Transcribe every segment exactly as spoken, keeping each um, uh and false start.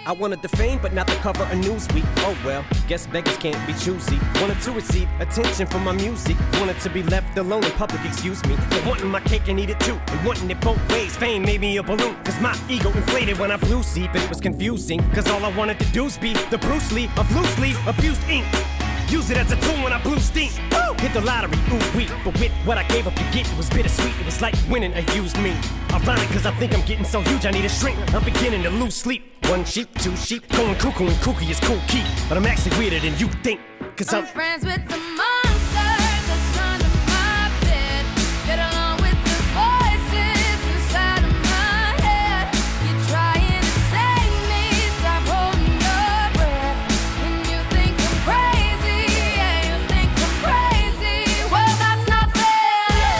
I wanted the fame, but not the cover of Newsweek. Oh well, guess beggars can't be choosy. Wanted to receive attention from my music. Wanted to be left alone in public, excuse me. But wanting my cake and eat it too. And wanting it both ways, fame made me a balloon. Cause my ego inflated when I flew see, but it was confusing. Cause all I wanted to do was be the Bruce Lee of loosely abused ink. Use it as a tool when I blew steam. Woo! Hit the lottery, ooh wee. But with what I gave up to get, it was bittersweet. It was like winning a used me. Ironic, cause I think I'm getting so huge I need a shrink. I'm beginning to lose sleep. One sheep, two sheep, going cuckoo and kooky is cool key. But I'm actually weirder than you think. Cause I'm, I'm friends with the monster that's under my bed. Get along with the voices inside of my head. You're trying to save me, stop holding your breath. And you think I'm crazy, yeah, you think I'm crazy. Well, that's not fair.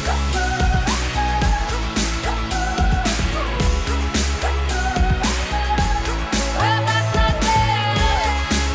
Well, that's not fair.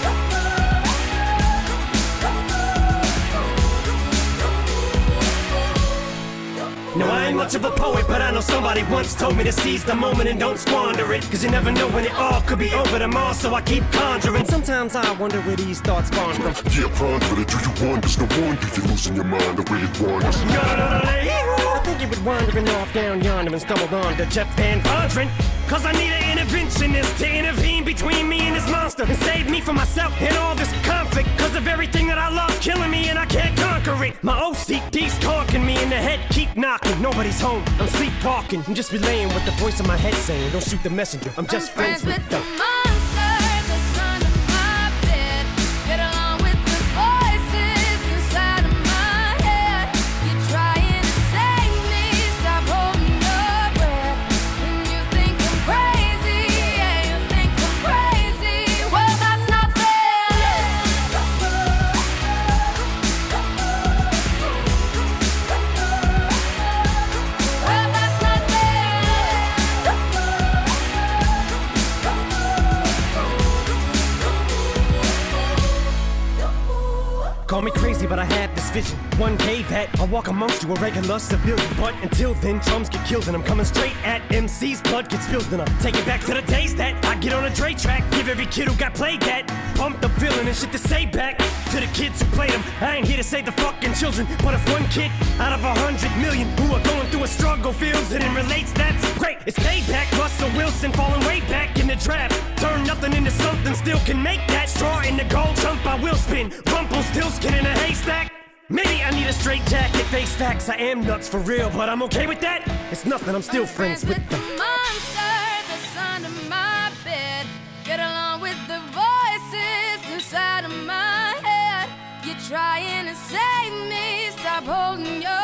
no, I ain't much of a poet, but I know somebody once told me to seize the moment and don't squander it. Cause you never know when it all could be over tomorrow, so I keep conjuring. Sometimes I wonder where these thoughts spawn from. Yeah, ponder it, do you wonder? No wonder you're losing your mind the way it wanders. I think you were wandering off down yonder and stumbled on to Jeff Van Vondren. Cause I need an interventionist to intervene between me and this monster and save me from myself and all this conflict. Cause of everything that I love's killing me and I can't conquer it. My O C D's talking me in the head, keep knocking. Nobody's home, I'm sleepwalking. I'm just relaying what the voice in my head saying. Don't shoot the messenger, I'm just I'm friends, friends with with the the monster that's under my bed. Get along with the voices inside of my head. You're trying to save me, stop holding your breath. And you think I'm crazy, yeah, you think I'm crazy. Well, that's not fair. Well, that's not fair. Call me crazy, but I had this vision. One day that I'll walk amongst you, a regular civilian. But until then, drums get killed, and I'm coming straight at M C's. Blood gets spilled, and I'll take it back to the days that I get on a Dre track. Give every kid who got played that. Pump the feeling and shit to say back to the kids who played them. I ain't here to save the fucking children, but if one kid out of a hundred million who are going through a struggle feels it and relates, that's great. It's payback. Russell Wilson falling way back in the draft. Turn nothing into something, still can make that. Straw in the gold jump, I will spin. Rumpelstiltskin in a haystack. Maybe I need a straight jacket, face facts. I am nuts for real, but I'm okay with that. It's nothing, I'm still I'm friends, with the the monster that's under my bed. Get along with the voices inside of my head. You're trying to save me, stop holding your